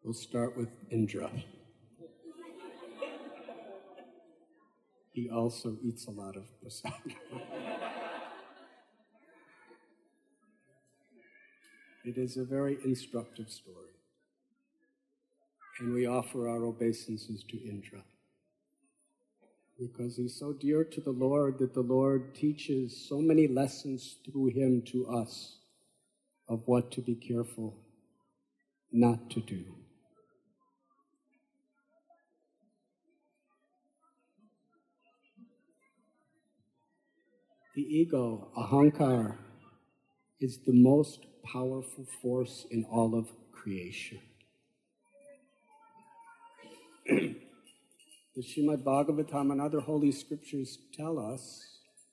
We'll start with Indra. He also eats a lot of prasad. It is a very instructive story. And we offer our obeisances to Indra, because he's so dear to the Lord that the Lord teaches so many lessons through him to us of what to be careful not to do. The ego, ahankar, is the most powerful force in all of creation. The Srimad Bhagavatam and other holy scriptures tell us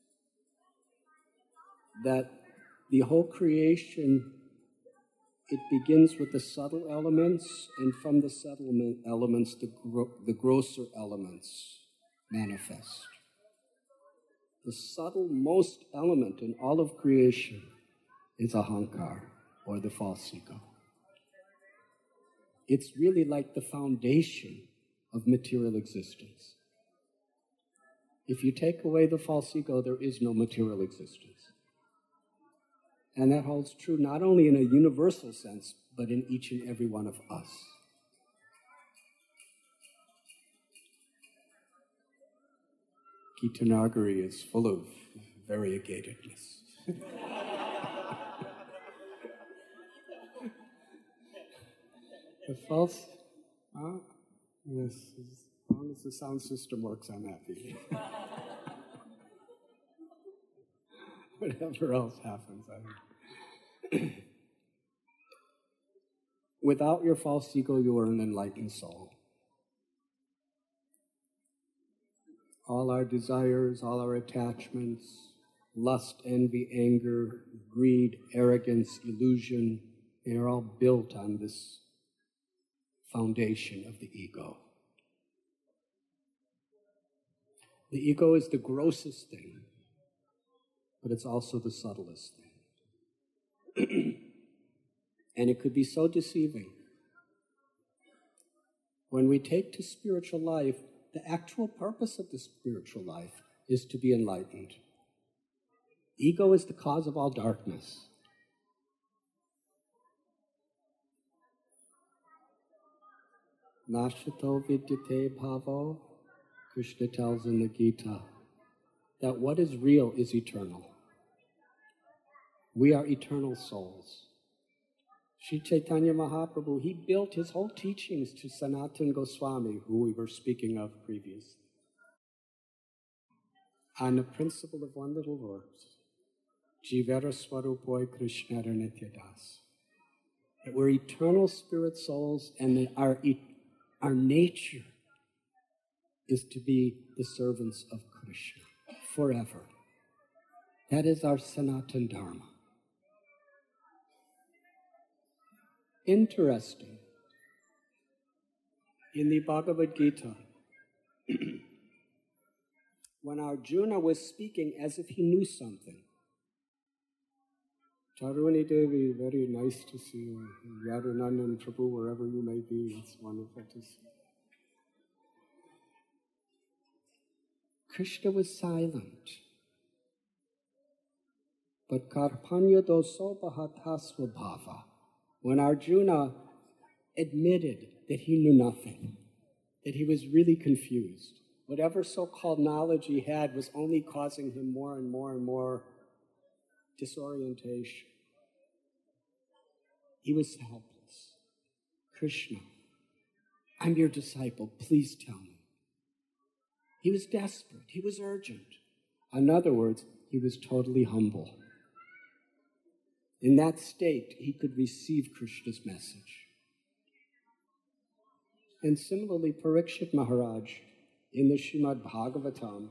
that the whole creation, it begins with the subtle elements, and from the subtle elements, the grosser elements manifest. The subtle-most element in all of creation is ahankar, or the false ego. It's really like the foundation of material existence. If you take away the false ego, there is no material existence. And that holds true not only in a universal sense, but in each and every one of us. Gitanagari is full of variegatedness. The false, yes, as long as the sound system works, I'm happy. Whatever else happens, without your false ego, you are an enlightened soul. All our desires, all our attachments, lust, envy, anger, greed, arrogance, illusion, they are all built on this foundation of the ego. The ego is the grossest thing, but it's also the subtlest thing. And it could be so deceiving. When we take to spiritual life, the actual purpose of the spiritual life is to be enlightened. Ego is the cause of all darkness. Nashato vidyate bhavo, Krishna tells in the Gita that what is real is eternal. We are eternal souls. Sri Chaitanya Mahaprabhu, he built his whole teachings to Sanatana Goswami, who we were speaking of previously, on the principle of one little verse, Jivara Swarupoi Krishnara Nityadas. That we're eternal spirit souls, and that our nature is to be the servants of Krishna forever. That is our Sanatana Dharma. Interesting. In the Bhagavad Gita, when Arjuna was speaking as if he knew something, Charuni Devi, very nice to see you. Yadunandan Prabhu, wherever you may be, it's wonderful to see. Krishna was silent. But Karpanya doso bhatasva bhava. When Arjuna admitted that he knew nothing, that he was really confused, whatever so-called knowledge he had was only causing him more and more and more disorientation. He was helpless. Krishna, I'm your disciple, please tell me. He was desperate, he was urgent. In other words, he was totally humble. In that state, he could receive Krishna's message. And similarly, Parikshit Maharaj, in the Srimad Bhagavatam,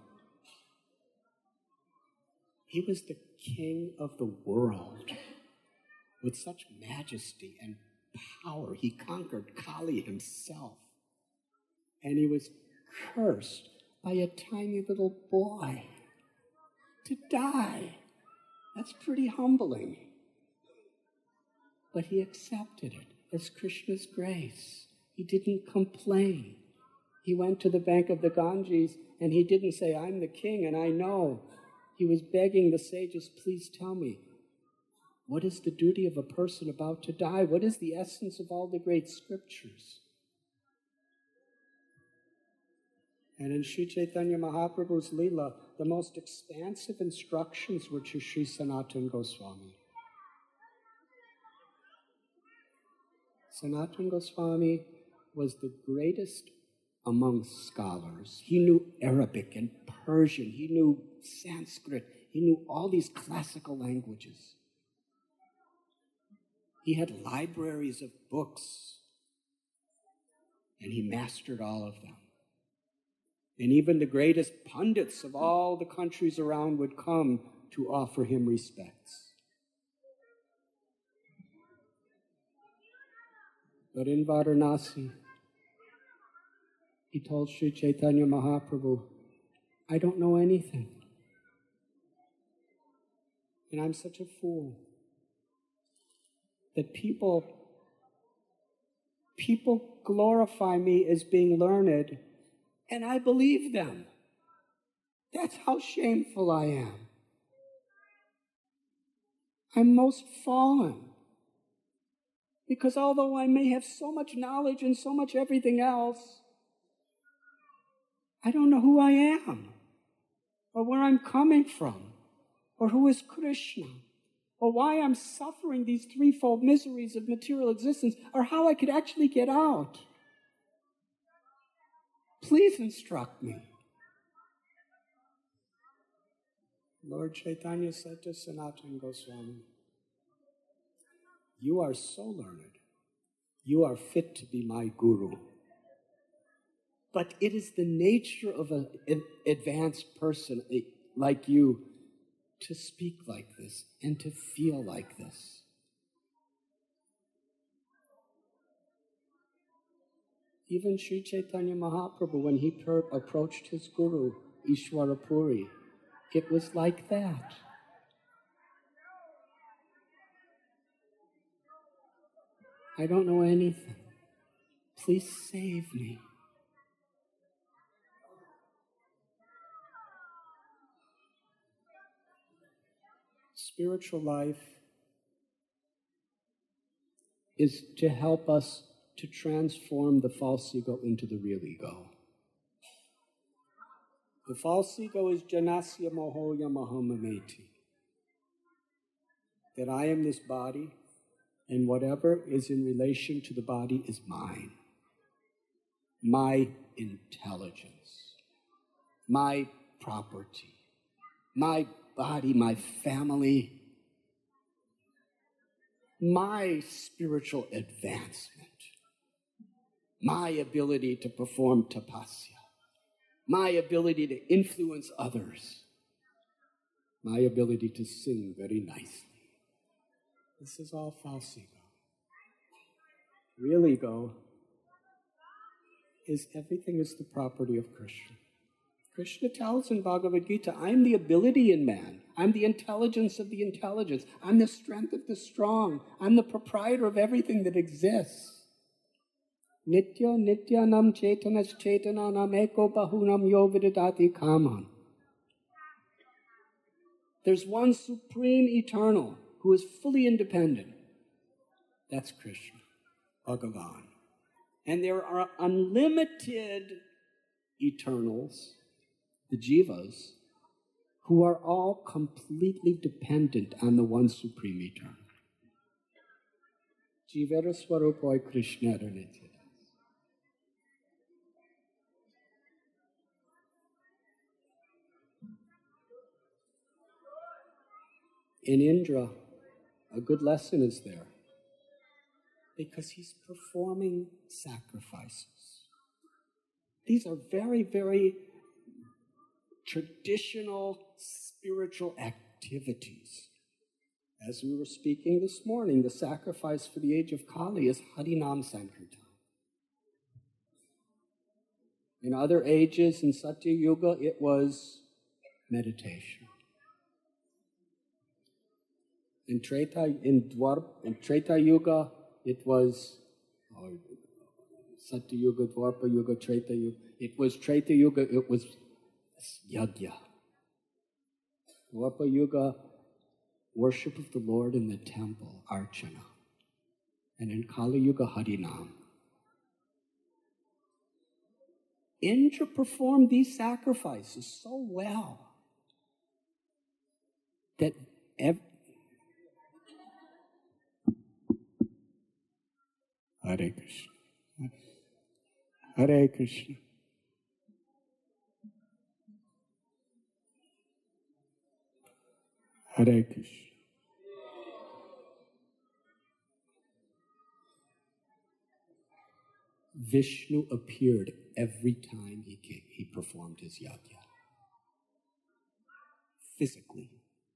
he was the king of the world. With such majesty and power, he conquered Kali himself. And he was cursed by a tiny little boy to die. That's pretty humbling. But he accepted it as Krishna's grace. He didn't complain. He went to the bank of the Ganges and he didn't say, I'm the king and I know. He was begging the sages, please tell me, what is the duty of a person about to die? What is the essence of all the great scriptures? And in Sri Chaitanya Mahaprabhu's Leela, the most expansive instructions were to Sri Sanatana Goswami. Sanatana Goswami was the greatest among scholars. He knew Arabic and Persian. He knew Sanskrit. He knew all these classical languages. He had libraries of books, and he mastered all of them. And even the greatest pundits of all the countries around would come to offer him respects. But in Varanasi, he told Sri Chaitanya Mahaprabhu, I don't know anything. And I'm such a fool that people glorify me as being learned, and I believe them. That's how shameful I am. I'm most fallen. Because although I may have so much knowledge and so much everything else, I don't know who I am, or where I'm coming from, or who is Krishna, or why I'm suffering these threefold miseries of material existence, or how I could actually get out. Please instruct me. Lord Chaitanya said to Sanatana Goswami, you are so learned. You are fit to be my guru. But it is the nature of an advanced person like you to speak like this and to feel like this. Even Sri Chaitanya Mahaprabhu, when he approached his guru, Ishwara Puri, it was like that. I don't know anything. Please save me. Spiritual life is to help us to transform the false ego into the real ego. The false ego is janasya mohoya mahamameti. That I am this body, and whatever is in relation to the body is mine. My intelligence, my property, my body, my family, my spiritual advancement, my ability to perform tapasya, my ability to influence others, my ability to sing very nicely. This is all false ego. Real ego is everything is the property of Krishna. Krishna tells in Bhagavad Gita, I'm the ability in man. I'm the intelligence of the intelligence. I'm the strength of the strong. I'm the proprietor of everything that exists. Nitya nityanam chetanas chetananam eko bahunam yo vidadati kaman. There's one supreme eternal who is fully independent. That's Krishna, Bhagavan. And there are unlimited eternals, the jivas, who are all completely dependent on the one supreme eternal. Jivara swarupoi Krishna nitya. In Indra, a good lesson is there because he's performing sacrifices. These are very, very traditional spiritual activities. As we were speaking this morning, the sacrifice for the age of Kali is Harinam Sankirtan. In other ages, in Satya Yuga, it was meditation. In Treta Yuga, it was Satya Yuga, Dwapara Yuga, Treta Yuga. It was Treta Yuga, it was Yajna. Dwapara Yuga, worship of the Lord in the temple, Archana. And in Kali Yuga, Harinam. Indra performed these sacrifices so well that Hare Krishna. Hare Krishna. Hare Krishna. Vishnu appeared every time he performed his yajna. Physically.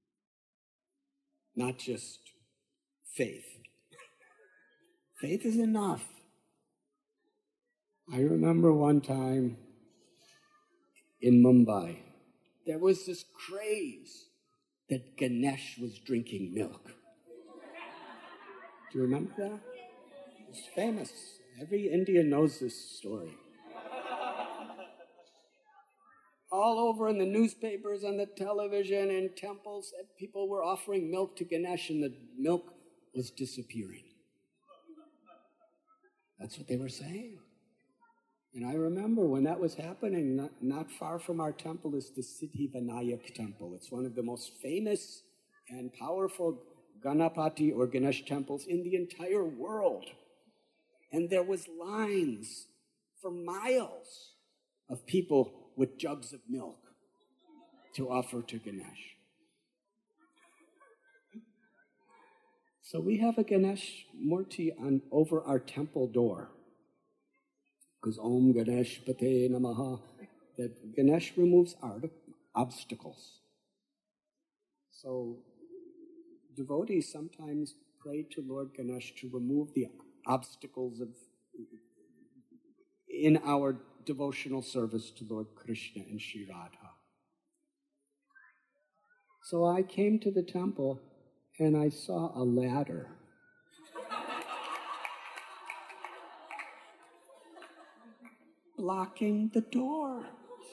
Not just faith. Faith is enough. I remember one time in Mumbai, there was this craze that Ganesh was drinking milk. Do you remember that? It's famous. Every Indian knows this story. All over in the newspapers, on the television, in temples, people were offering milk to Ganesh and the milk was disappearing. That's what they were saying. And I remember when that was happening, not far from our temple is the Siddhi Vinayak temple. It's one of the most famous and powerful Ganapati or Ganesh temples in the entire world. And there was lines for miles of people with jugs of milk to offer to Ganesh. So we have a Ganesh Murti over our temple door. Because Om Ganesh Pate Namaha, that Ganesh removes obstacles. So devotees sometimes pray to Lord Ganesh to remove the obstacles in our devotional service to Lord Krishna and Shri Radha. So I came to the temple and I saw a ladder. Blocking the door.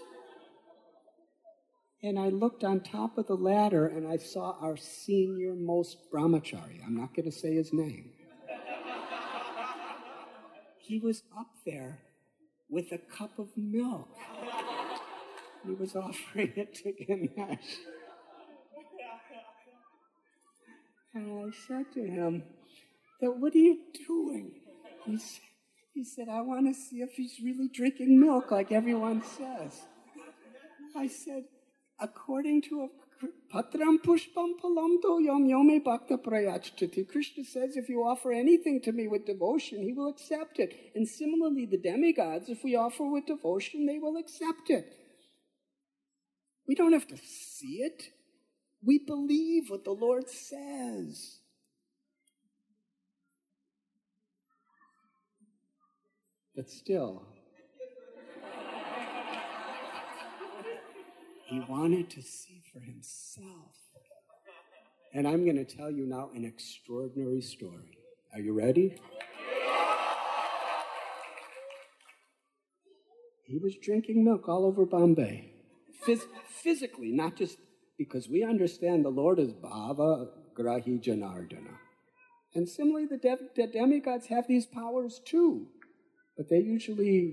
And I looked on top of the ladder and I saw our senior most brahmachari. I'm not going to say his name. He was up there with a cup of milk. He was offering it to Ganesh. And I said to him, "What are you doing?" He said, "I want to see if he's really drinking milk like everyone says." I said, according to Patram Pushpam Palamto Yom Yome Bhakta Prayachati, Krishna says if you offer anything to me with devotion, he will accept it. And similarly, the demigods, if we offer with devotion, they will accept it. We don't have to see it. We believe what the Lord says. But still, he wanted to see for himself. And I'm going to tell you now an extraordinary story. Are you ready? He was drinking milk all over Bombay. Physically, not just because we understand the Lord is Bhava Grahi Janardana. And similarly, the demigods have these powers too. But they usually,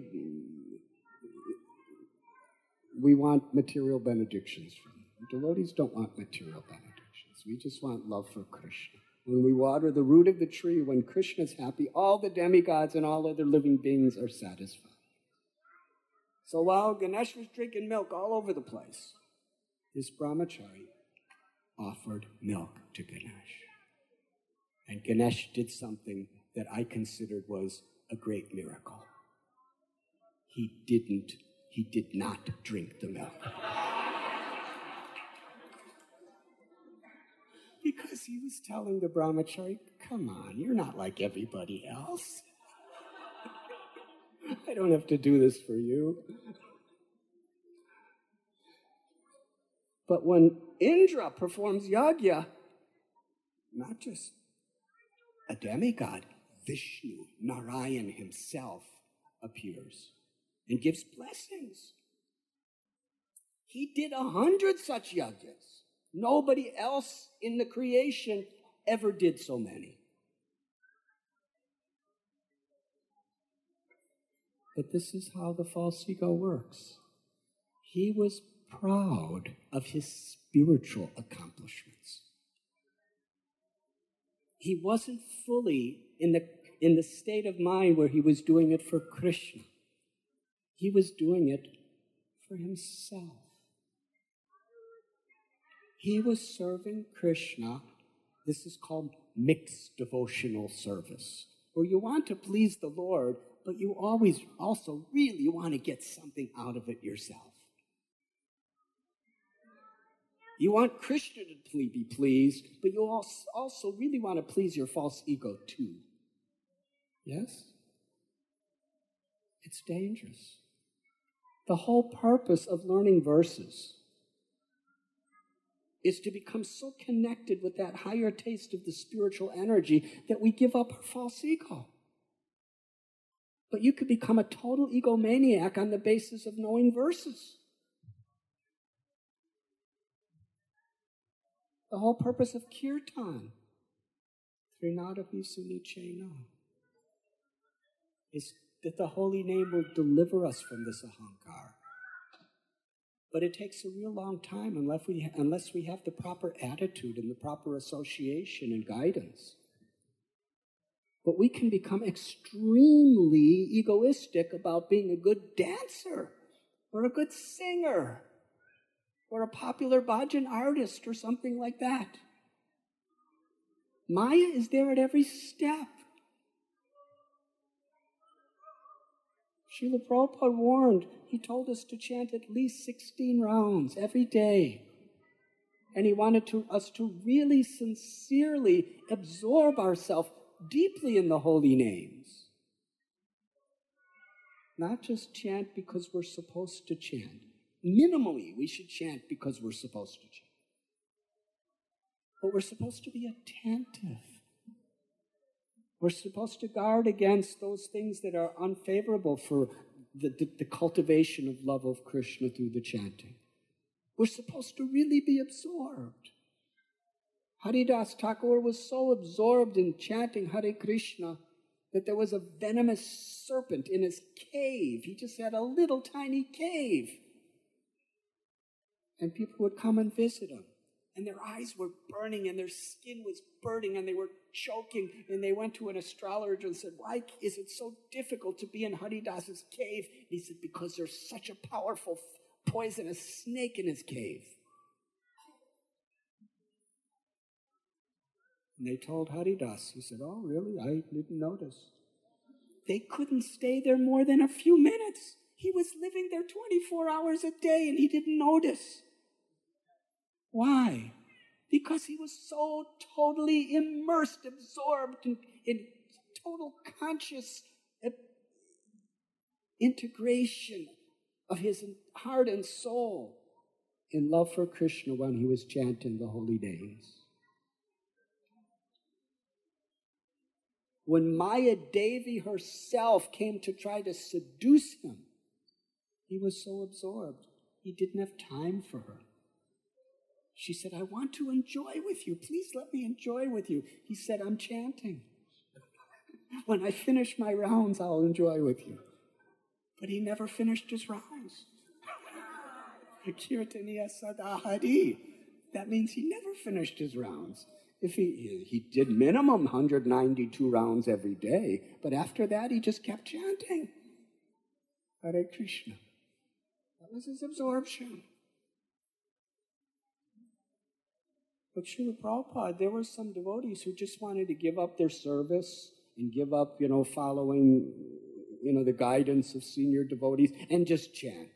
we want material benedictions from them. Devotees don't want material benedictions. We just want love for Krishna. When we water the root of the tree, when Krishna's happy, all the demigods and all other living beings are satisfied. So while Ganesh was drinking milk all over the place, this brahmachari offered milk to Ganesh. And Ganesh did something that I considered was a great miracle. He did not drink the milk. Because he was telling the brahmachari, come on, you're not like everybody else. I don't have to do this for you. But when Indra performs yajna, not just a demigod, Vishnu, Narayan himself, appears and gives blessings. He did 100 such yajnas. Nobody else in the creation ever did so many. But this is how the false ego works. He was proud of his spiritual accomplishments. He wasn't fully in the state of mind where he was doing it for Krishna. He was doing it for himself. He was serving Krishna. This is called mixed devotional service, where you want to please the Lord, but you always also really want to get something out of it yourself. You want Krishna to be pleased, but you also really want to please your false ego too. Yes? It's dangerous. The whole purpose of learning verses is to become so connected with that higher taste of the spiritual energy that we give up our false ego. But you could become a total egomaniac on the basis of knowing verses. The whole purpose of kirtan, Trinadapi Sunichena, is that the holy name will deliver us from this ahankara. But it takes a real long time unless we have the proper attitude and the proper association and guidance. But we can become extremely egoistic about being a good dancer or a good singer or a popular bhajan artist or something like that. Maya is there at every step. Srila Prabhupada warned, he told us to chant at least 16 rounds every day. And he wanted us to really sincerely absorb ourselves deeply in the holy names. Not just chant because we're supposed to chant. Minimally, we should chant because we're supposed to chant. But we're supposed to be attentive. We're supposed to guard against those things that are unfavorable for the cultivation of love of Krishna through the chanting. We're supposed to really be absorbed. Haridas Thakur was so absorbed in chanting Hare Krishna that there was a venomous serpent in his cave. He just had a little tiny cave. And people would come and visit him. And their eyes were burning and their skin was burning and they were choking. And they went to an astrologer and said, why is it so difficult to be in Haridas's cave? And he said, because there's such a powerful poisonous snake in his cave. And they told Haridas. He said, oh, really? I didn't notice. They couldn't stay there more than a few minutes. He was living there 24 hours a day and he didn't notice. Why? Because he was so totally immersed, absorbed in total conscious integration of his heart and soul in love for Krishna when he was chanting the holy names. When Maya Devi herself came to try to seduce him, he was so absorbed, he didn't have time for her. She said, I want to enjoy with you. Please let me enjoy with you. He said, I'm chanting. When I finish my rounds, I'll enjoy with you. But he never finished his rounds. Kirtaniya Sadahari. That means he never finished his rounds. If he did minimum 192 rounds every day, but after that he just kept chanting Hare Krishna. That was his absorption. But Srila Prabhupada, there were some devotees who just wanted to give up their service and give up, following, the guidance of senior devotees and just chant.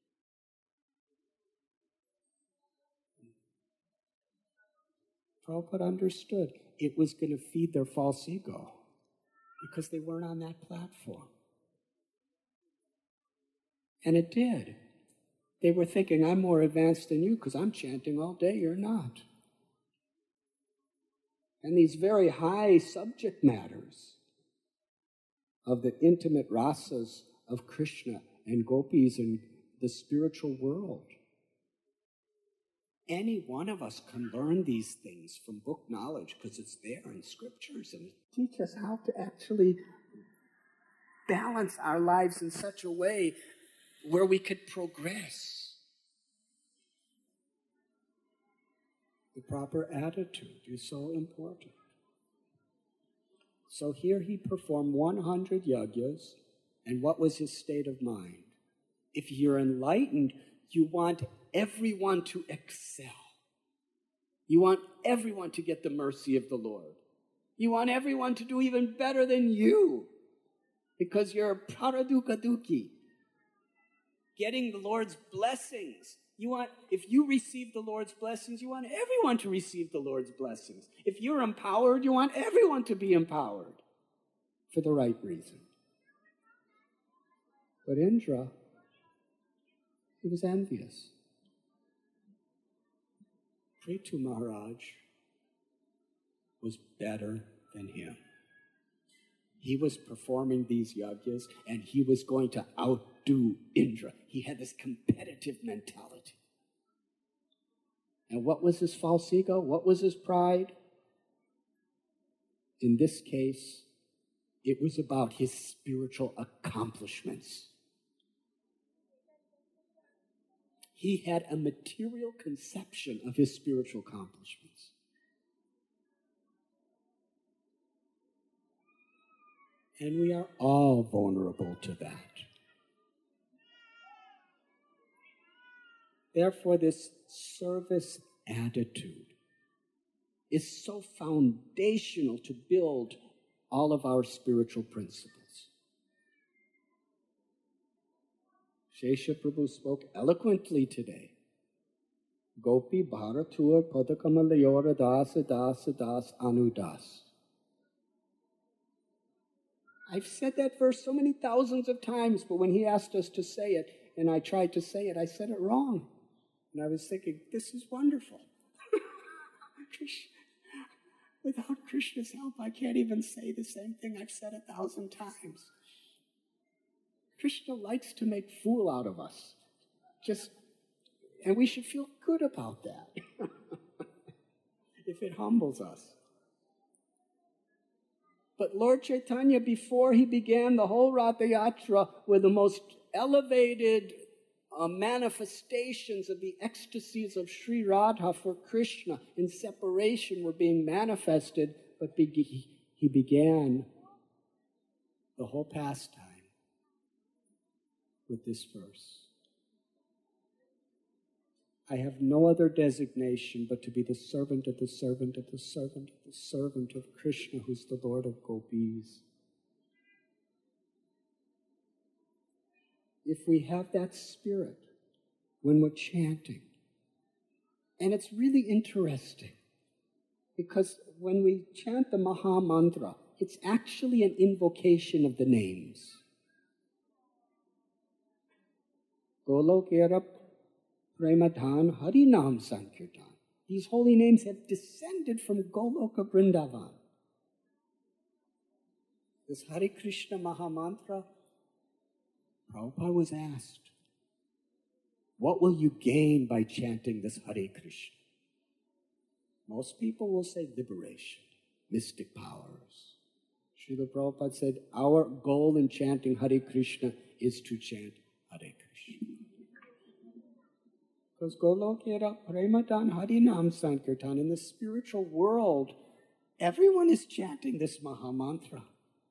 Prabhupada understood it was going to feed their false ego because they weren't on that platform. And it did. They were thinking, I'm more advanced than you because I'm chanting all day, you're not. And these very high subject matters of the intimate rasas of Krishna and gopis in the spiritual world. Any one of us can learn these things from book knowledge because it's there in scriptures and teach us how to actually balance our lives in such a way where we could progress. The proper attitude is so important. So here he performed 100 yagyas, and what was his state of mind? If you're enlightened, you want everyone to excel. You want everyone to get the mercy of the Lord. You want everyone to do even better than you because you're paradukaduki, getting the Lord's blessings. If you receive the Lord's blessings, you want everyone to receive the Lord's blessings. If you're empowered, you want everyone to be empowered for the right reason. But Indra, he was envious. Prithu Maharaj was better than him. He was performing these yagyas and he was going to outdo Indra. He had this competitive mentality. And what was his false ego? What was his pride? In this case, it was about his spiritual accomplishments. He had a material conception of his spiritual accomplishments. And we are all vulnerable to that. Therefore, this service attitude is so foundational to build all of our spiritual principles. Shesha Prabhu spoke eloquently today. Gopi Bharatur Padakamalayora Dasa Dasa Das Anudas. I've said that verse so many thousands of times, but when he asked us to say it, and I tried to say it, I said it wrong. And I was thinking, this is wonderful. Without Krishna's help, I can't even say the same thing I've said 1,000 times. Krishna likes to make fool out of us. And we should feel good about that. If it humbles us. But Lord Chaitanya, before he began the whole Ratha Yatra, were the most elevated manifestations of the ecstasies of Sri Radha for Krishna in separation were being manifested, but he began the whole pastime with this verse. I have no other designation but to be the servant of the servant of the servant of the servant of Krishna, who's the Lord of Gopis. If we have that spirit when we're chanting, and it's really interesting, because when we chant the Maha Mantra, it's actually an invocation of the names. Golokera Premadhan Harinam Sankirtan. These holy names have descended from Goloka Vrindavan. This Hare Krishna Maha Mantra, Prabhupada was asked, what will you gain by chanting this Hare Krishna? Most people will say liberation, mystic powers. Srila Prabhupada said, our goal in chanting Hare Krishna is to chant Hare Krishna. Because Golokera Premadan Harinam Sankirtan, in the spiritual world, everyone is chanting this Maha Mantra.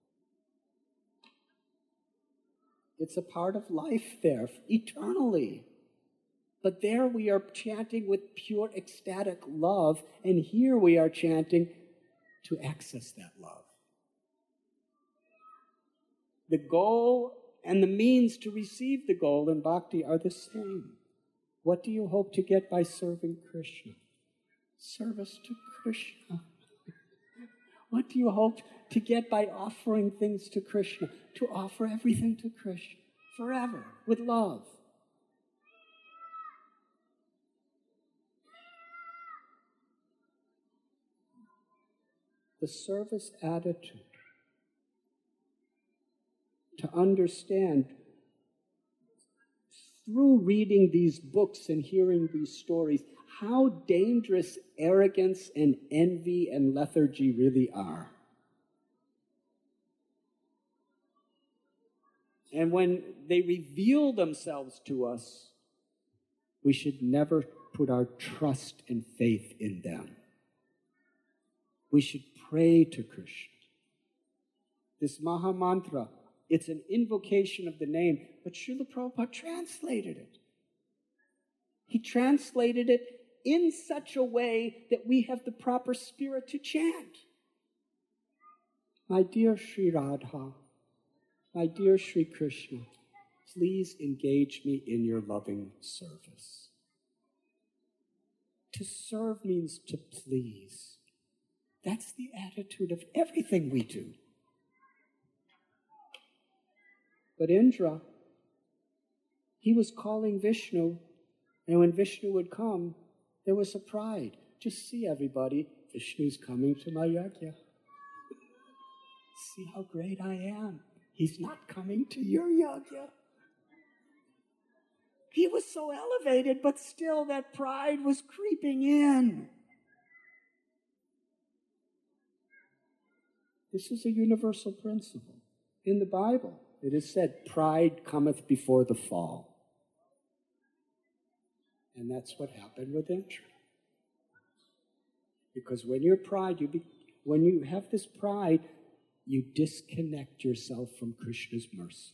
It's a part of life there, eternally. But there we are chanting with pure ecstatic love, and here we are chanting to access that love. The goal and the means to receive the goal in bhakti are the same. What do you hope to get by serving Krishna? Service to Krishna. What do you hope to get by offering things to Krishna? To offer everything to Krishna forever with love. The service attitude. To understand through reading these books and hearing these stories how dangerous arrogance and envy and lethargy really are. And when they reveal themselves to us, we should never put our trust and faith in them. We should pray to Krishna. This Maha Mantra, it's an invocation of the name, but Srila Prabhupada translated it. He translated it in such a way that we have the proper spirit to chant. My dear Sri Radha, my dear Sri Krishna, please engage me in your loving service. To serve means to please. That's the attitude of everything we do. But Indra, he was calling Vishnu, and when Vishnu would come, there was a pride. Just see, everybody, Vishnu's coming to my yajna. See how great I am. He's not coming to your yajna. He was so elevated, but still that pride was creeping in. This is a universal principle. In the Bible, it is said, pride cometh before the fall. And that's what happened with Indra. Because when you're pride, when you have this pride, you disconnect yourself from Krishna's mercy.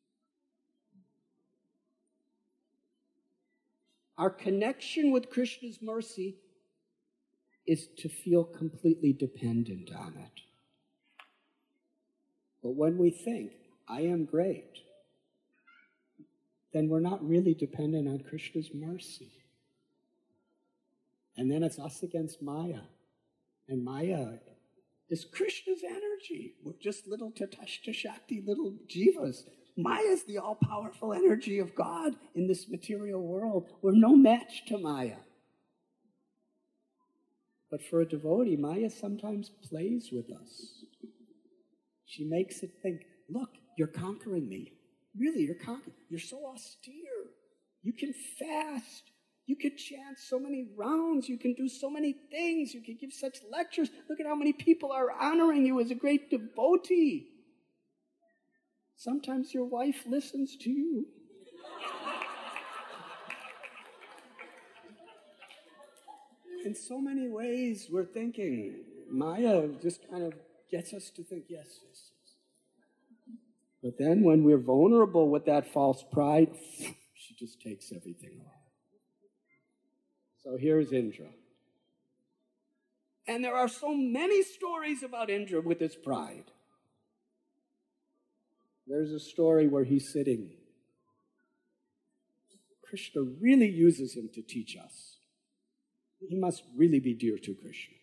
Our connection with Krishna's mercy is to feel completely dependent on it. But when we think, I am great, then we're not really dependent on Krishna's mercy. And then it's us against Maya. And Maya is Krishna's energy. We're just little Tatashta Shakti, little jivas. Maya is the all-powerful energy of God in this material world. We're no match to Maya. But for a devotee, Maya sometimes plays with us. She makes it think, look, you're conquering me. Really, you're conquering. You're so austere. You can fast. You can chant so many rounds. You can do so many things. You can give such lectures. Look at how many people are honoring you as a great devotee. Sometimes your wife listens to you. In so many ways, we're thinking, Maya just kind of gets us to think, yes, yes, yes. But then when we're vulnerable with that false pride, she just takes everything away. So here's Indra. And there are so many stories about Indra with his pride. There's a story where he's sitting. Krishna really uses him to teach us. He must really be dear to Krishna.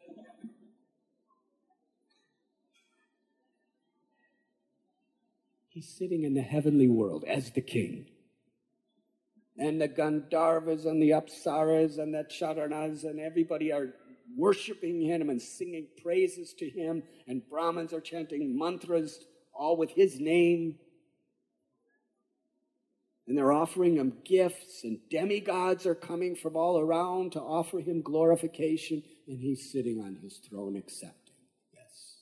He's sitting in the heavenly world as the king. And the Gandharvas and the Apsaras and the Charanas and everybody are worshiping him and singing praises to him. And Brahmins are chanting mantras, all with his name. And they're offering him gifts, and demigods are coming from all around to offer him glorification. And he's sitting on his throne accepting. Yes.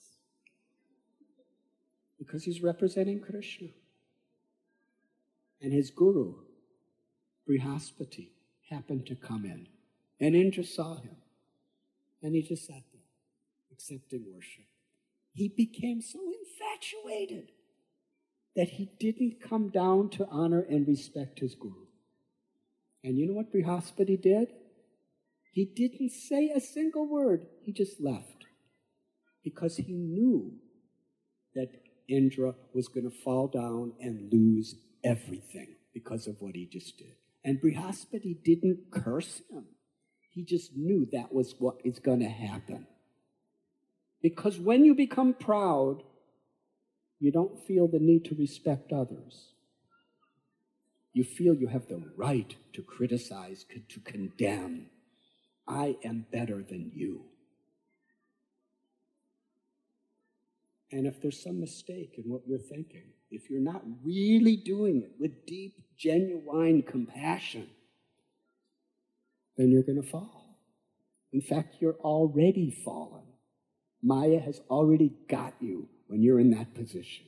Because he's representing Krishna. And his guru, Brihaspati, happened to come in. And Indra saw him. And he just sat there, accepting worship. He became so infatuated that he didn't come down to honor and respect his guru. And you know what Brihaspati did? He didn't say a single word. He just left. Because he knew that Indra was going to fall down and lose everything because of what he just did. And Brihaspati didn't curse him. He just knew that was what is going to happen. Because when you become proud, you don't feel the need to respect others. You feel you have the right to criticize, to condemn. I am better than you. And if there's some mistake in what you're thinking, if you're not really doing it with deep, genuine compassion, then you're going to fall. In fact, you're already fallen. Maya has already got you when you're in that position.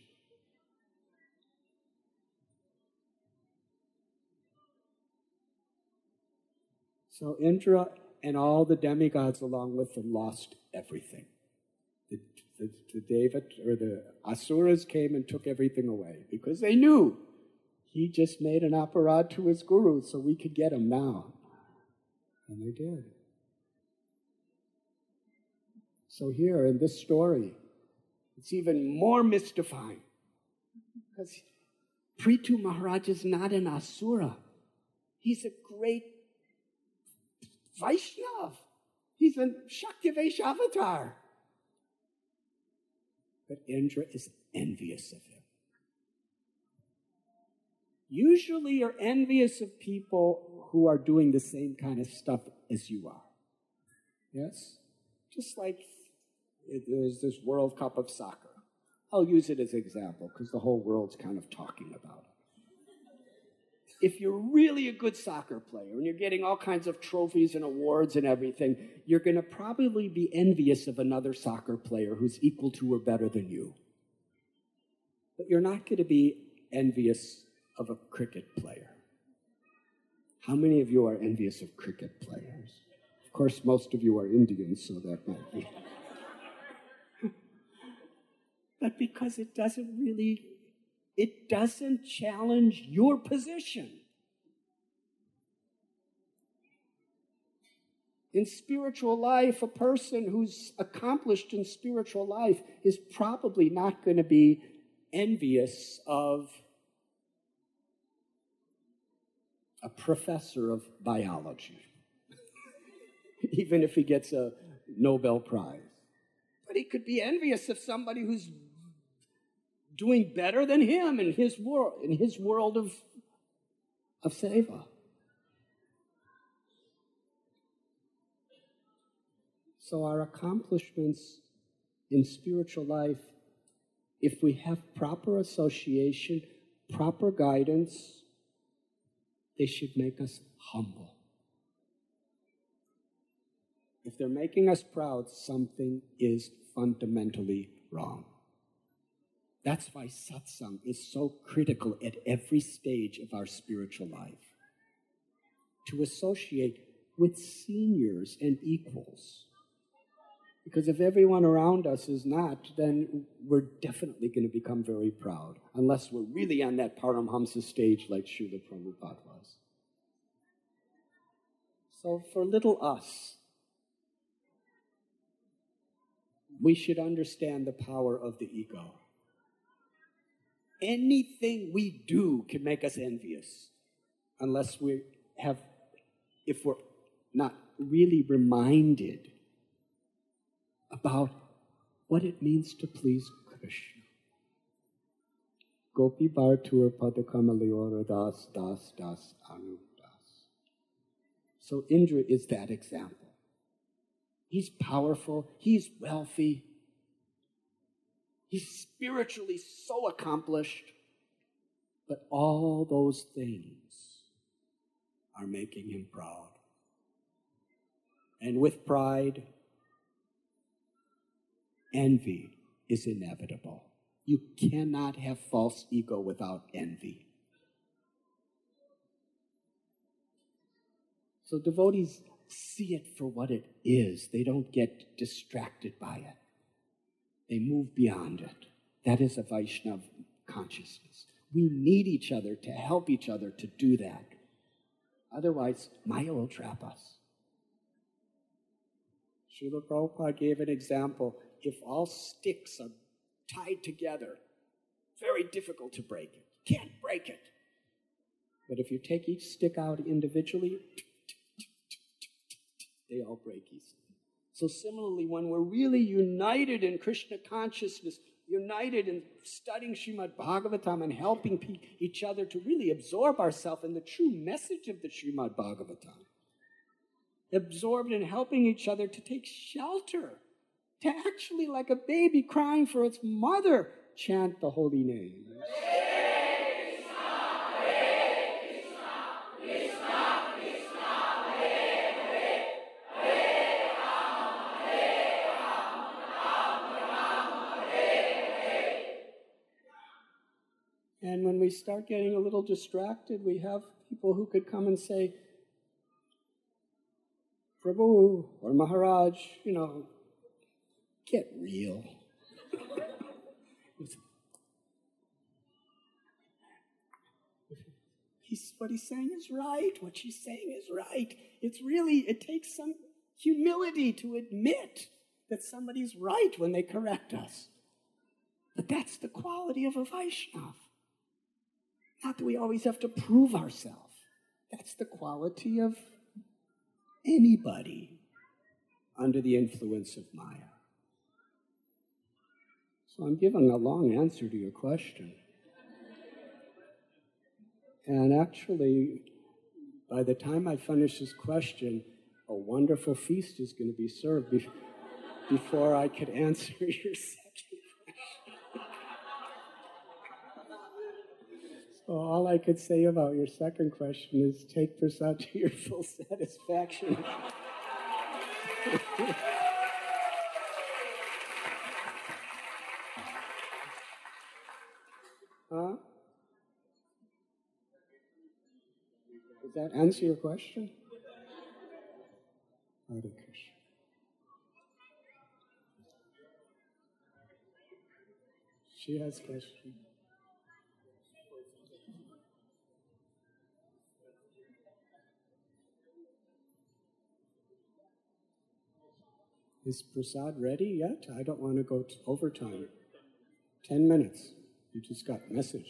So Indra and all the demigods along with him lost everything. The the Asuras came and took everything away because they knew he just made an aparad to his guru so we could get him now. And they did. So here in this story, it's even more mystifying because Prithu Maharaj is not an Asura. He's a great Vaishnav. He's a Shaktivesh avatar. But Indra is envious of him. Usually you're envious of people who are doing the same kind of stuff as you are. Yes? Just like there's this World Cup of soccer. I'll use it as an example because the whole world's kind of talking about it. If you're really a good soccer player and you're getting all kinds of trophies and awards and everything, you're going to probably be envious of another soccer player who's equal to or better than you. But you're not going to be envious of a cricket player. How many of you are envious of cricket players? Of course, most of you are Indians, so that might be. But because it doesn't challenge your position. In spiritual life, a person who's accomplished in spiritual life is probably not going to be envious of a professor of biology, even if he gets a Nobel Prize. But he could be envious of somebody who's doing better than him in his world of seva. So our accomplishments in spiritual life, if we have proper association, proper guidance, they should make us humble. If they're making us proud, something is fundamentally wrong. That's why satsang is so critical at every stage of our spiritual life. To associate with seniors and equals. Because if everyone around us is not, then we're definitely going to become very proud, unless we're really on that Paramhamsa stage like Srila Prabhupada was. So for little us, we should understand the power of the ego. Anything we do can make us envious, if we're not really reminded about what it means to please Krishna. Gopi Bhartur Padakamaliyora Das Das Das Anu Das. So Indra is that example. He's powerful, he's wealthy, he's spiritually so accomplished, but all those things are making him proud. And with pride, envy is inevitable. You cannot have false ego without envy. So devotees see it for what it is. They don't get distracted by it. They move beyond it. That is a Vaishnava consciousness. We need each other to help each other to do that. Otherwise, Maya will trap us. Srila Prabhupada gave an example. If all sticks are tied together, very difficult to break it. Can't break it. But if you take each stick out individually, they all break easily. So similarly, when we're really united in Krishna consciousness, united in studying Srimad Bhagavatam and helping each other to really absorb ourselves in the true message of the Srimad Bhagavatam, absorbed in helping each other to take shelter, to actually, like a baby crying for its mother, chant the holy names. And when we start getting a little distracted, we have people who could come and say, Prabhu or Maharaj, get real. What he's saying is right. What she's saying is right. It takes some humility to admit that somebody's right when they correct us. But that's the quality of a Vaishnava. Not that we always have to prove ourselves. That's the quality of anybody under the influence of Maya. So I'm giving a long answer to your question. And actually, by the time I finish this question, a wonderful feast is going to be served before I could answer your second question. So all I could say about your second question is take prasad to your full satisfaction. Huh? Does that answer your question? Hare Krishna. She has a question. Is prasad ready yet? I don't want to go to overtime. 10 minutes. You just got a message.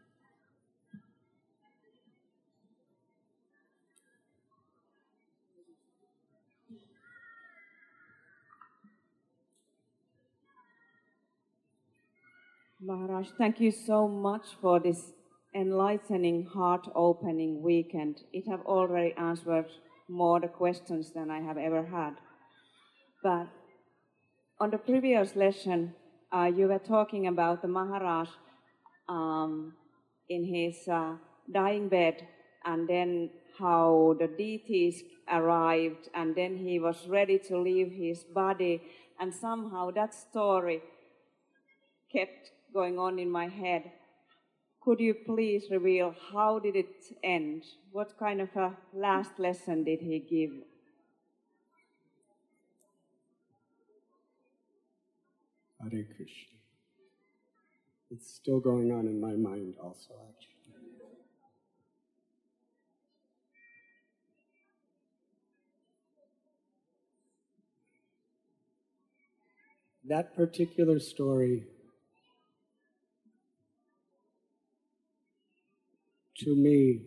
Maharaj, thank you so much for this enlightening, heart-opening weekend. It have already answered more the questions than I have ever had. But on the previous lesson, you were talking about the Maharaj in his dying bed, and then how the deities arrived, and then he was ready to leave his body, and somehow that story kept going on in my head. Could you please reveal how did it end? What kind of a last lesson did he give? Hare Krishna. It's still going on in my mind also, actually. That particular story, to me,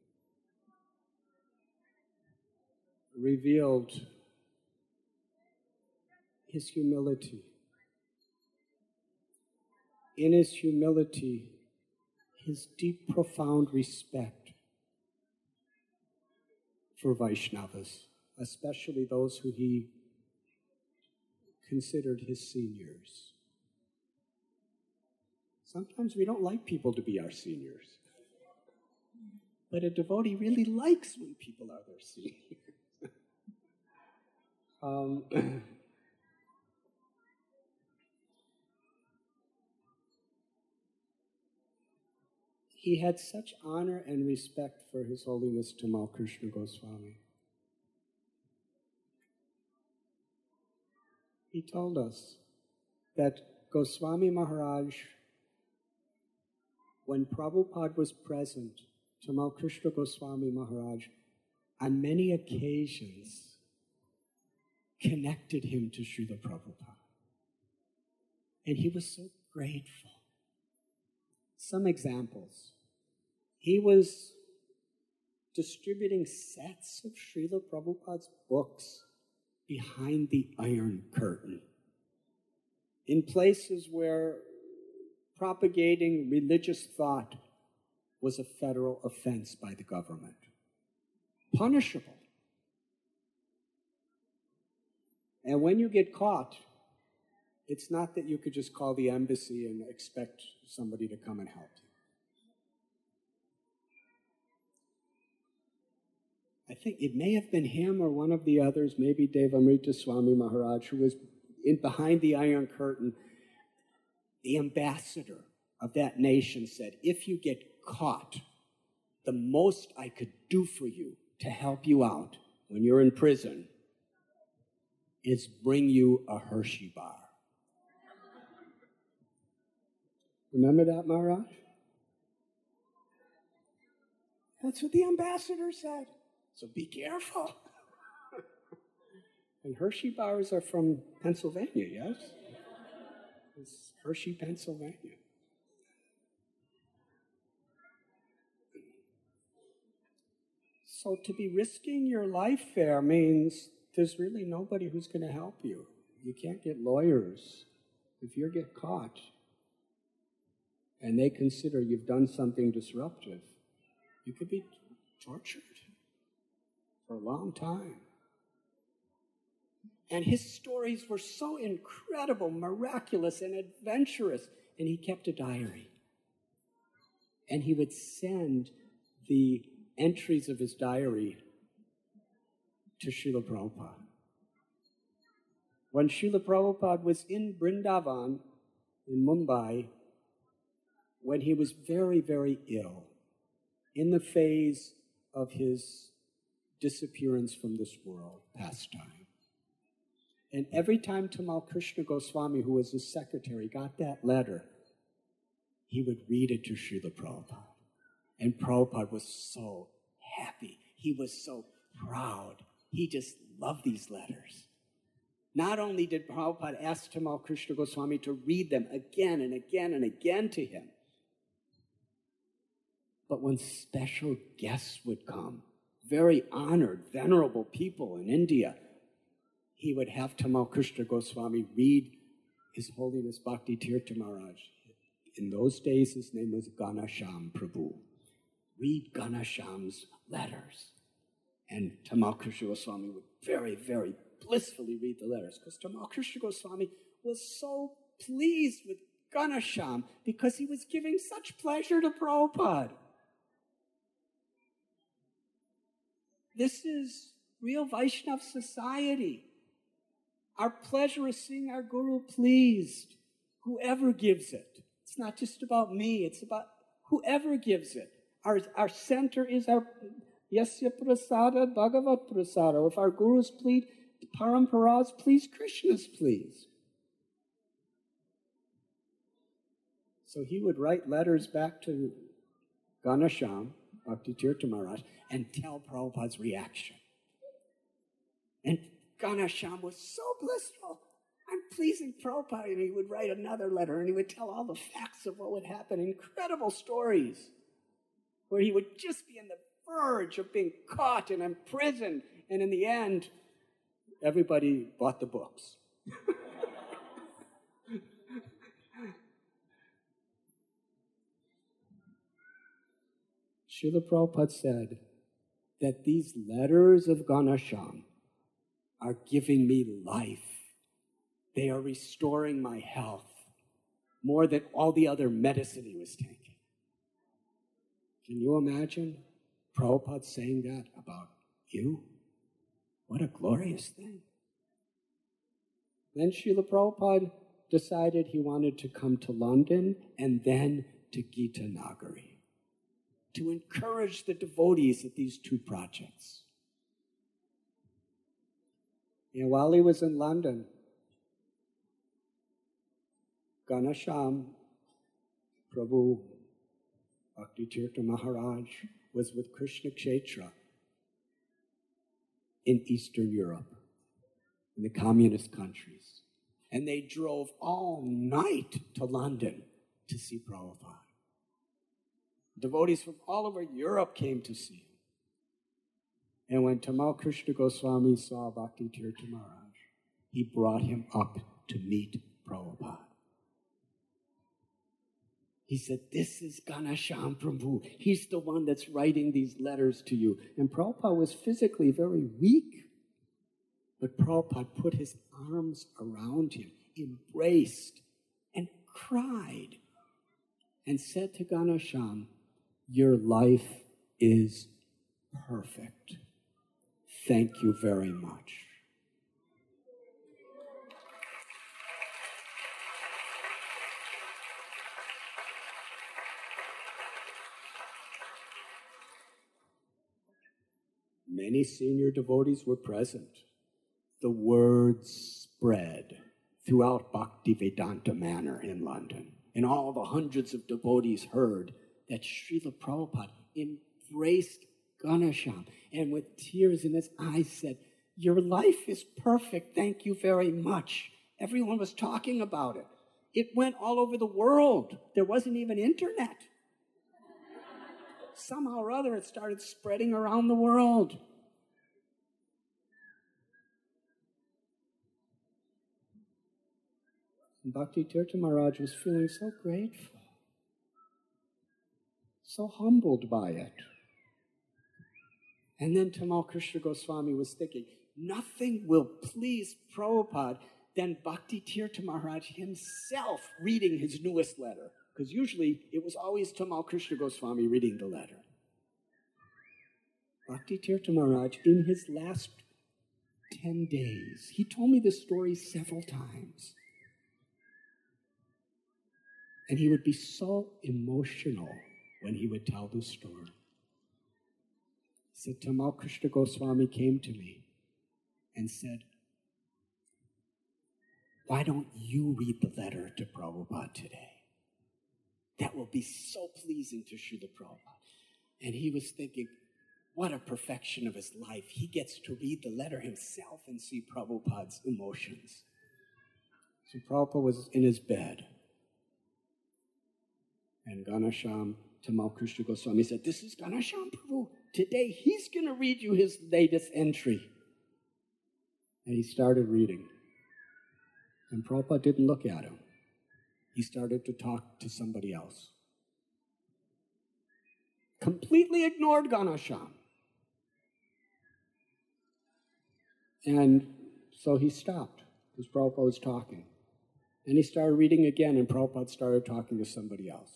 revealed his humility. In his humility, his deep, profound respect for Vaishnavas, especially those who he considered his seniors. Sometimes we don't like people to be our seniors. But a devotee really likes when people are their seniors. He had such honor and respect for His Holiness Tamal Krishna Goswami. He told us that Goswami Maharaj, when Prabhupada was present, Tamal Krishna Goswami Maharaj, on many occasions, connected him to Srila Prabhupada. And he was so grateful. Some examples. He was distributing sets of Srila Prabhupada's books behind the Iron Curtain, in places where propagating religious thought was a federal offense by the government. Punishable. And when you get caught, It's not that you could just call the embassy and expect somebody to come and help you. I think it may have been him or one of the others, maybe Devamrita Swami Maharaj, who was behind the Iron Curtain. The ambassador of that nation said, if you get caught, the most I could do for you to help you out when you're in prison is bring you a Hershey bar. Remember that, Maharaj? That's what the ambassador said. So be careful. And Hershey bars are from Pennsylvania, yes? It's Hershey, Pennsylvania. So to be risking your life there means there's really nobody who's going to help you. You can't get lawyers. If you get caught and they consider you've done something disruptive, you could be tortured for a long time. And his stories were so incredible, miraculous, and adventurous. And he kept a diary. And he would send the entries of his diary to Srila Prabhupada. When Srila Prabhupada was in Vrindavan, in Mumbai, when he was very, very ill, in the phase of his disappearance from this world, pastime. And every time Tamal Krishna Goswami, who was his secretary, got that letter, he would read it to Srila Prabhupada. And Prabhupada was so happy. He was so proud. He just loved these letters. Not only did Prabhupada ask Tamal Krishna Goswami to read them again and again and again to him, but when special guests would come, very honored, venerable people in India, he would have Tamal Krishna Goswami read His Holiness Bhakti Tirtha Maharaj. In those days, his name was Ganasham Prabhu. Read Ganasham's letters. And Tamal Krishna Goswami would very, very blissfully read the letters, because Tamal Krishna Goswami was so pleased with Ganasham because he was giving such pleasure to Prabhupada. This is real Vaishnava society. Our pleasure is seeing our Guru pleased, whoever gives it. It's not just about me, it's about whoever gives it. Our center is our Yasya Prasada Bhagavat Prasada. If our Gurus plead, Paramparas please, Krishna's please. So he would write letters back to Ganasham, Bhakti Tirtha Maharaj, and tell Prabhupada's reaction. And Ganasham was so blissful. I'm pleasing Prabhupada. And he would write another letter and he would tell all the facts of what would happen. Incredible stories where he would just be on the verge of being caught and imprisoned. And in the end, everybody bought the books. Srila Prabhupada said that these letters of Ganasham are giving me life. They are restoring my health more than all the other medicine he was taking. Can you imagine Prabhupada saying that about you? What a glorious thing. Then Srila Prabhupada decided he wanted to come to London and then to Gita Nagari to encourage the devotees at these two projects. And while he was in London, Ganasham Prabhu Bhakti Tirtha Maharaj was with Krishna Kshetra in Eastern Europe, in the communist countries. And they drove all night to London to see Prabhupada. Devotees from all over Europe came to see him. And when Tamal Krishna Goswami saw Bhakti Tirtha Maharaj, he brought him up to meet Prabhupada. He said, this is Ganasham Prabhu. He's the one that's writing these letters to you. And Prabhupada was physically very weak. But Prabhupada put his arms around him embraced and cried and said to Ganesham, "Your life is perfect. Thank you very much." Many senior devotees were present. The word spread throughout Bhaktivedanta Manor in London. And all the hundreds of devotees heard that Srila Prabhupada embraced Ganesham and with tears in his eyes said, "Your life is perfect. Thank you very much." Everyone was talking about it. It went all over the world. There wasn't even internet. Somehow or other, it started spreading around the world. And Bhakti Tirtha Maharaj was feeling so grateful, so humbled by it. And then Tamal Krishna Goswami was thinking, nothing will please Prabhupada than Bhakti Tirtha Maharaj himself reading his newest letter. Because usually it was always Tamal Krishna Goswami reading the letter. Bhakti Tirtha Maharaj, in his last 10 days, he told me this story several times. And he would be so emotional when he would tell the story. He said, Tamal Krishna Goswami came to me and said, "Why don't you read the letter to Prabhupada today? That will be so pleasing to Srila Prabhupada." And he was thinking, what a perfection of his life. He gets to read the letter himself and see Prabhupada's emotions. So Prabhupada was in his bed. And Ganesham, Tamal Krishna Goswami said, "This is Ganesham Prabhu. Today he's going to read you his latest entry." And he started reading. And Prabhupada didn't look at him. He started to talk to somebody else. Completely ignored Ganesham. And so he stopped because Prabhupada was talking. And he started reading again, and Prabhupada started talking to somebody else.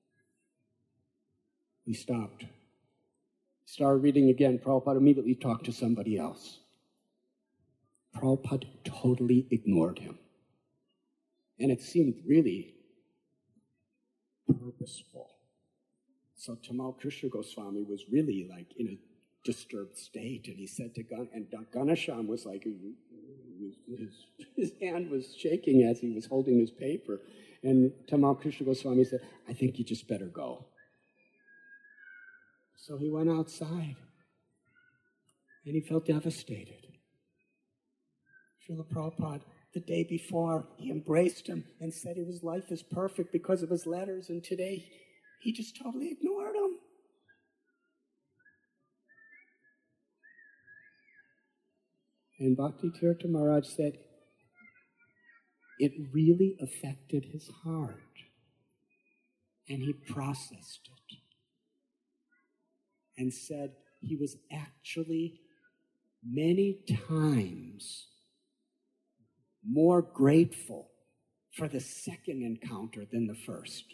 He stopped. Started reading again. Prabhupada immediately talked to somebody else. Prabhupada totally ignored him. And it seemed really purposeful. So Tamal Krishna Goswami was really like in a disturbed state. And he said to Ganesham was like, his hand was shaking as he was holding his paper. And Tamal Krishna Goswami said, "I think you just better go." So he went outside, and he felt devastated. Srila Prabhupada, the day before, he embraced him and said his life is perfect because of his letters, and today he just totally ignored him. And Bhakti Tirtha Maharaj said, it really affected his heart, and he processed it. And said he was actually many times more grateful for the second encounter than the first.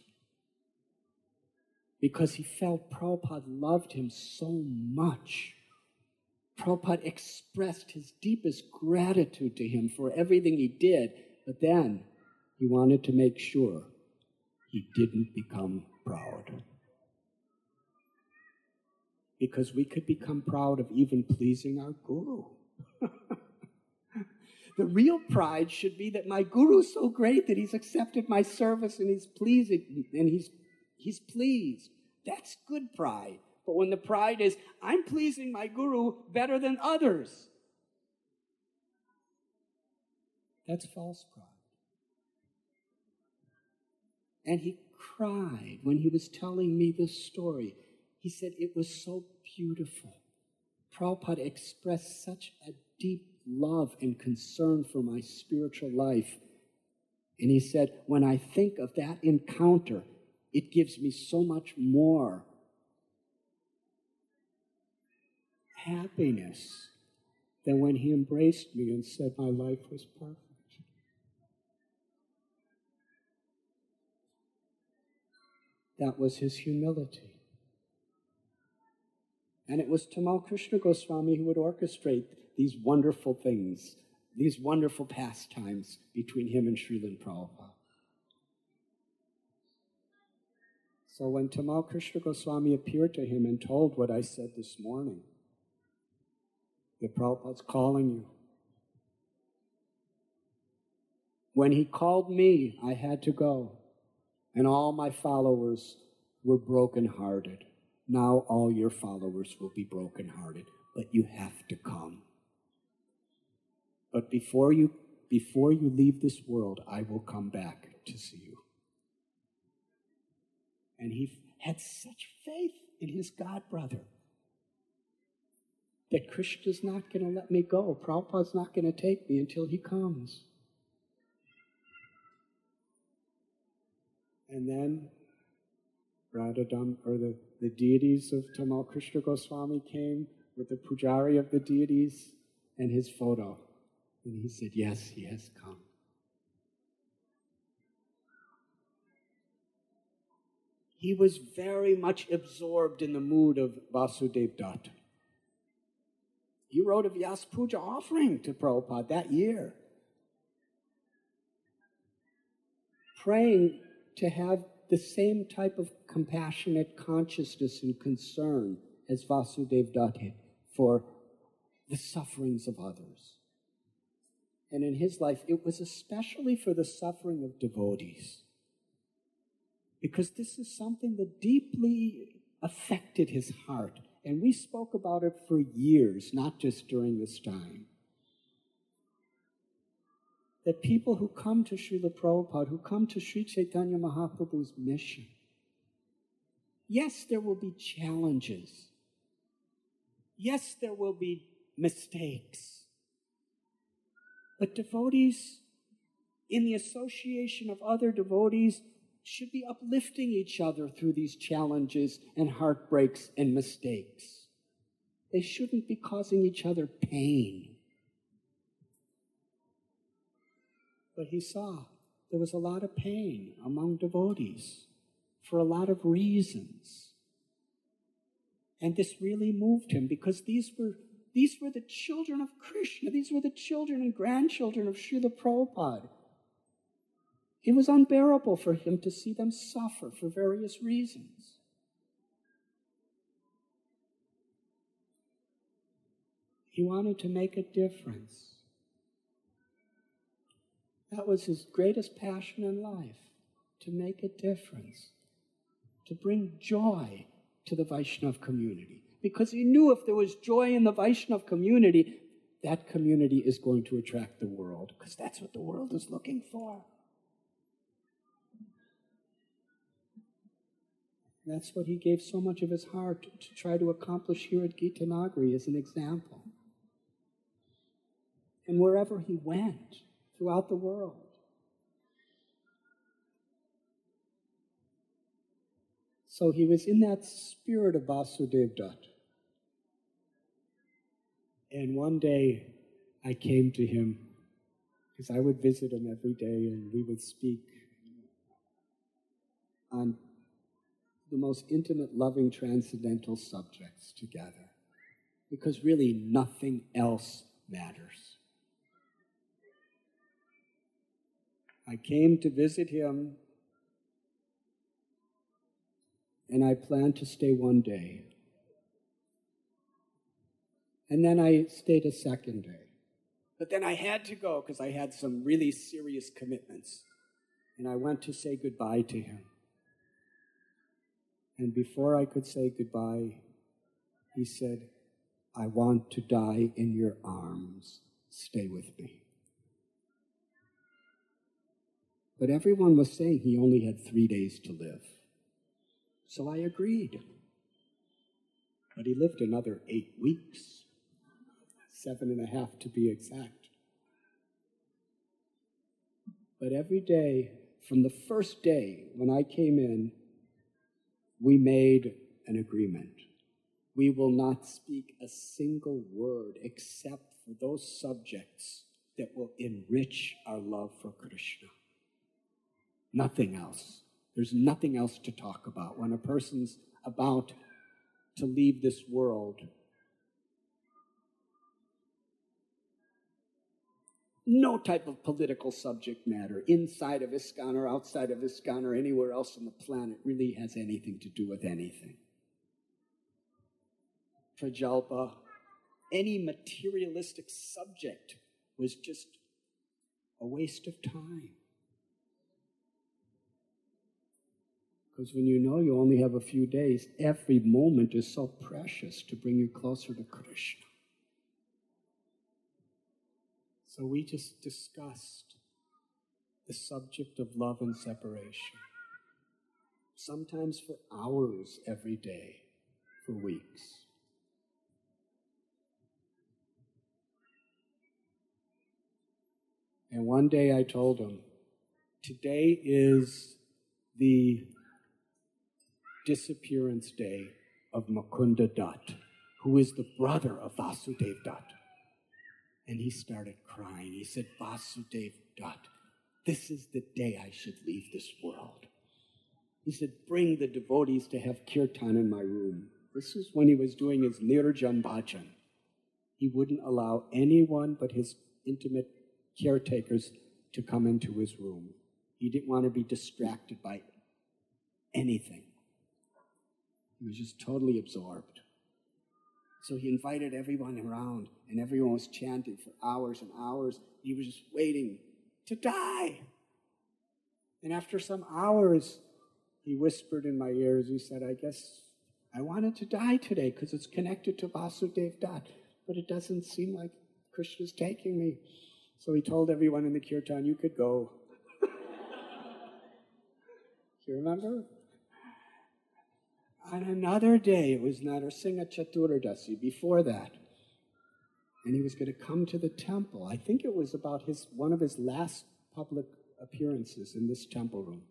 Because he felt Prabhupada loved him so much. Prabhupada expressed his deepest gratitude to him for everything he did, but then he wanted to make sure he didn't become proud. Because we could become proud of even pleasing our guru. The real pride should be that my guru is so great that he's accepted my service and he's pleased, and he's pleased. That's good pride. But when the pride is, I'm pleasing my guru better than others, that's false pride. And he cried when he was telling me this story. He said it was so beautiful. Prabhupada expressed such a deep love and concern for my spiritual life. And he said, when I think of that encounter, it gives me so much more happiness than when he embraced me and said my life was perfect. That was his humility. And it was Tamal Krishna Goswami who would orchestrate these wonderful things, these wonderful pastimes between him and Srila Prabhupada. So when Tamal Krishna Goswami appeared to him and told what I said this morning, that Prabhupada's calling you. When he called me, I had to go. And all my followers were brokenhearted. Now all your followers will be brokenhearted, but you have to come. But before you leave this world, I will come back to see you. And he had such faith in his godbrother that Krishna's not going to let me go. Prabhupada's not going to take me until he comes. And then Radhadam, or the deities of Tamal Krishna Goswami came with the pujari of the deities and his photo. And he said, yes, he has come. He was very much absorbed in the mood of Vasudev Dutt. He wrote a Vyas Puja offering to Prabhupada that year, praying to have the same type of compassionate consciousness and concern as Vasudev Dutt had for the sufferings of others. And in his life, it was especially for the suffering of devotees, because this is something that deeply affected his heart. And we spoke about it for years, not just during this time. That people who come to Srila Prabhupada, who come to Sri Chaitanya Mahaprabhu's mission, yes, there will be challenges. Yes, there will be mistakes. But devotees, in the association of other devotees, should be uplifting each other through these challenges and heartbreaks and mistakes. They shouldn't be causing each other pain. But he saw there was a lot of pain among devotees for a lot of reasons. And this really moved him, because these were the children of Krishna. These were the children and grandchildren of Srila Prabhupada. It was unbearable for him to see them suffer for various reasons. He wanted to make a difference. That was his greatest passion in life, to make a difference, to bring joy to the Vaishnava community. Because he knew if there was joy in the Vaishnava community, that community is going to attract the world, because that's what the world is looking for. That's what he gave so much of his heart to try to accomplish here at Gitanagari as an example. And wherever he went, throughout the world. So he was in that spirit of Vasudev Dutt. And one day I came to him, because I would visit him every day and we would speak on the most intimate, loving, transcendental subjects together. Because really nothing else matters. I came to visit him, and I planned to stay one day. And then I stayed a second day. But then I had to go because I had some really serious commitments. And I went to say goodbye to him. And before I could say goodbye, he said, I want to die in your arms. Stay with me. But everyone was saying he only had 3 days to live. So I agreed. But he lived another 8 weeks, 7.5 to be exact. But every day, from the first day when I came in, we made an agreement. We will not speak a single word except for those subjects that will enrich our love for Krishna. Nothing else. There's nothing else to talk about. When a person's about to leave this world, no type of political subject matter inside of ISKCON or outside of ISKCON or anywhere else on the planet really has anything to do with anything. Prajalpa, any materialistic subject was just a waste of time. Because when you know you only have a few days, every moment is so precious to bring you closer to Krishna. So we just discussed the subject of love and separation, sometimes for hours every day, for weeks. And one day I told him, today is the disappearance day of Mukunda Dutt, who is the brother of Vasudev Dutt. And he started crying. He said, Vasudev Dutt, this is the day I should leave this world. He said, bring the devotees to have kirtan in my room. This is when he was doing his Nirjan Bhajan. He wouldn't allow anyone but his intimate caretakers to come into his room. He didn't want to be distracted by anything. He was just totally absorbed. So he invited everyone around, and everyone was chanting for hours and hours. He was just waiting to die. And after some hours, he whispered in my ears, he said, I guess I wanted to die today because it's connected to Vasudev Dutt, but it doesn't seem like Krishna's taking me. So he told everyone in the kirtan, you could go. Do you remember? On another day, it was Narsingha Chaturdasi, before that. And he was going to come to the temple. I think it was about one of his last public appearances in this temple room.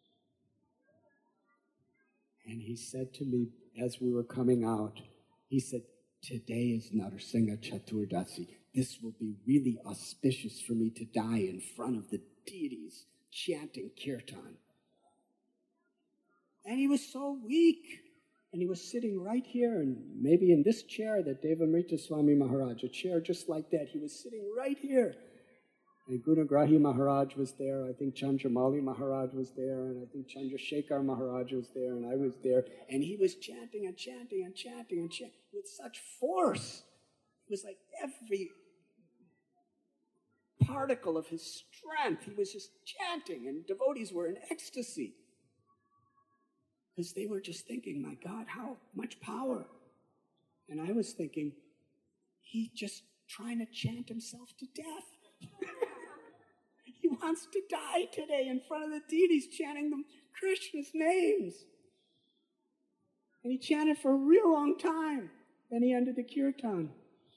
And he said to me, as we were coming out, he said, today is Narsingha Chaturdasi. This will be really auspicious for me to die in front of the deities, chanting kirtan. And he was so weak. And he was sitting right here, and maybe in this chair that Devamrita Swami Maharaj, a chair just like that, he was sitting right here. And Gunagrahi Maharaj was there, I think Chandramali Maharaj was there, and I think Chandrasekhar Maharaj was there, and I was there. And he was chanting and chanting and chanting and chanting with such force. It was like every particle of his strength, he was just chanting, and devotees were in ecstasy. Because they were just thinking, my God, how much power. And I was thinking, he's just trying to chant himself to death. He wants to die today in front of the deities, chanting them Krishna's names. And he chanted for a real long time. Then he ended the kirtan.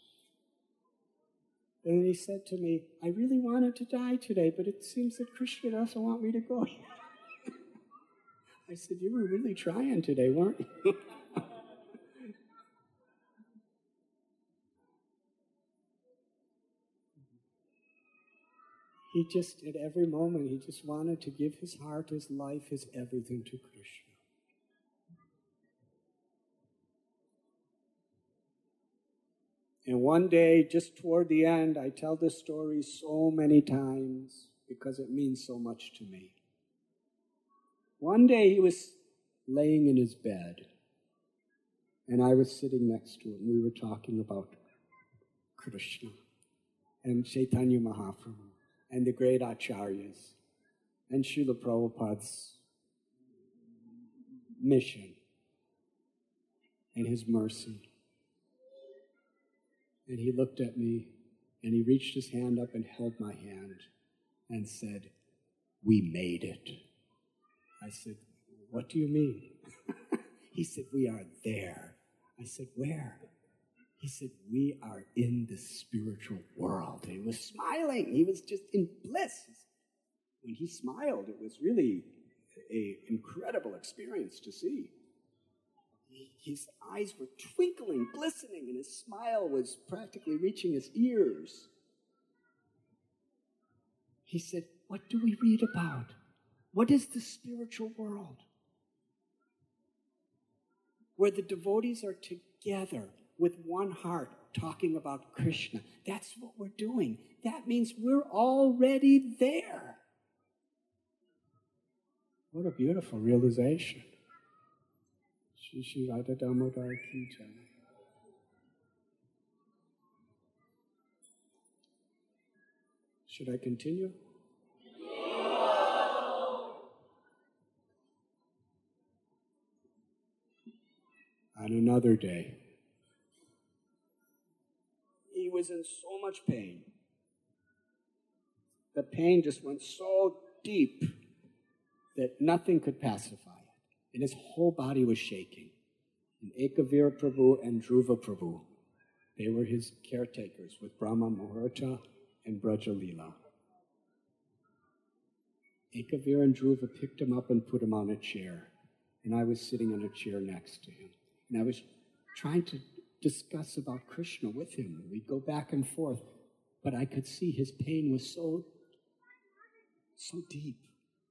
And then he said to me, I really wanted to die today, but it seems that Krishna doesn't want me to go. I said, you were really trying today, weren't you? He just, at every moment, he just wanted to give his heart, his life, his everything to Krishna. And one day, just toward the end, I tell this story so many times because it means so much to me. One day he was laying in his bed, and I was sitting next to him. We were talking about Krishna and Chaitanya Mahaprabhu and the great acharyas and Srila Prabhupada's mission and his mercy. And he looked at me, and he reached his hand up and held my hand and said, we made it. I said, what do you mean? He said, we are there. I said, where? He said, we are in the spiritual world. And he was smiling. He was just in bliss. When he smiled, it was really an incredible experience to see. His eyes were twinkling, glistening, and his smile was practically reaching his ears. He said, what do we read about? What is the spiritual world? Where the devotees are together with one heart talking about Krishna. That's what we're doing. That means we're already there. What a beautiful realization. Shri Shri Radha Damodar Ki Jai. Should I continue? On another day, he was in so much pain. The pain just went so deep that nothing could pacify it. And his whole body was shaking. And Ekavira Prabhu and Dhruva Prabhu, they were his caretakers with Brahma Muhurta and Brajalila. Ekavira and Dhruva picked him up and put him on a chair. And I was sitting in a chair next to him. And I was trying to discuss about Krishna with him. We'd go back and forth. But I could see his pain was so deep.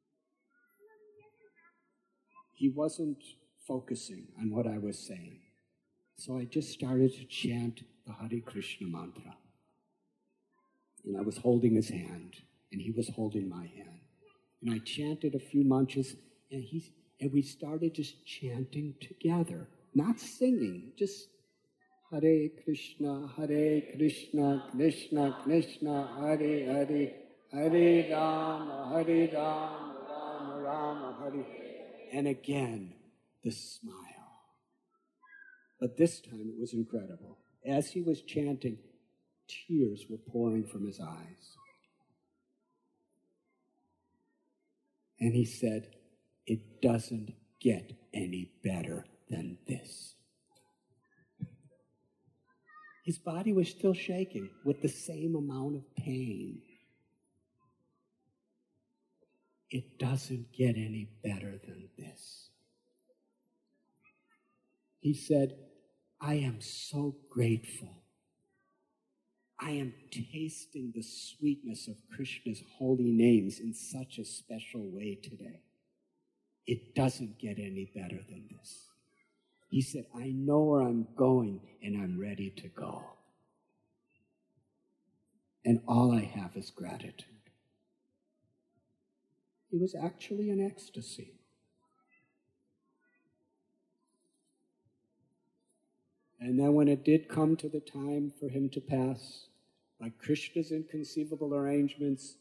He wasn't focusing on what I was saying. So I just started to chant the Hare Krishna mantra. And I was holding his hand, and he was holding my hand. And I chanted a few mantras, and we started just chanting together. Not singing, just Hare Krishna, Krishna Krishna, Hare Hare, Hare Rama, Rama Rama, Hare. And again, the smile. But this time it was incredible. As he was chanting, tears were pouring from his eyes. And he said, "It doesn't get any better than this." His body was still shaking with the same amount of pain. It doesn't get any better than this. He said, "I am so grateful. I am tasting the sweetness of Krishna's holy names in such a special way today. It doesn't get any better than this." He said, "I know where I'm going and I'm ready to go. And all I have is gratitude." He was actually in ecstasy. And then when it did come to the time for him to pass, by Krishna's inconceivable arrangements,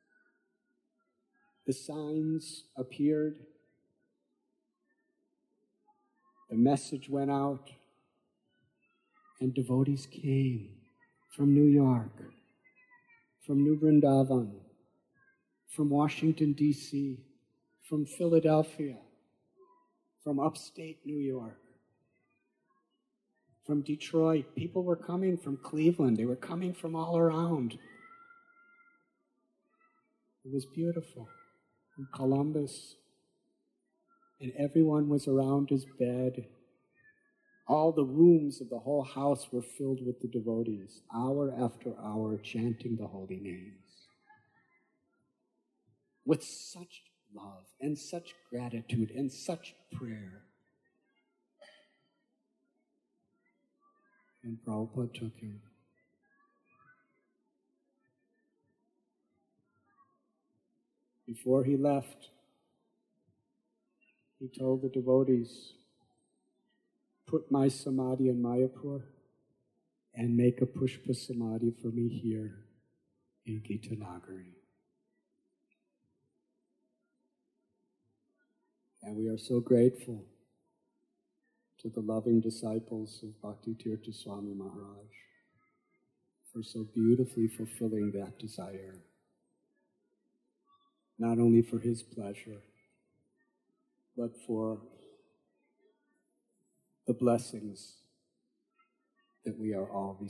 the signs appeared. The message went out, and devotees came from New York, from New Vrindavan, from Washington, D.C., from Philadelphia, from upstate New York, from Detroit. People were coming from Cleveland. They were coming from all around. It was beautiful. From Columbus. And everyone was around his bed. All the rooms of the whole house were filled with the devotees, hour after hour, chanting the holy names. With such love and such gratitude and such prayer. And Prabhupada took him. Before he left, he told the devotees, "Put my samadhi in Mayapur and make a Pushpa samadhi for me here in Gita Nagari." And we are so grateful to the loving disciples of Bhakti Tirtha Swami Maharaj for so beautifully fulfilling that desire. Not only for his pleasure, but for the blessings that we are all receiving.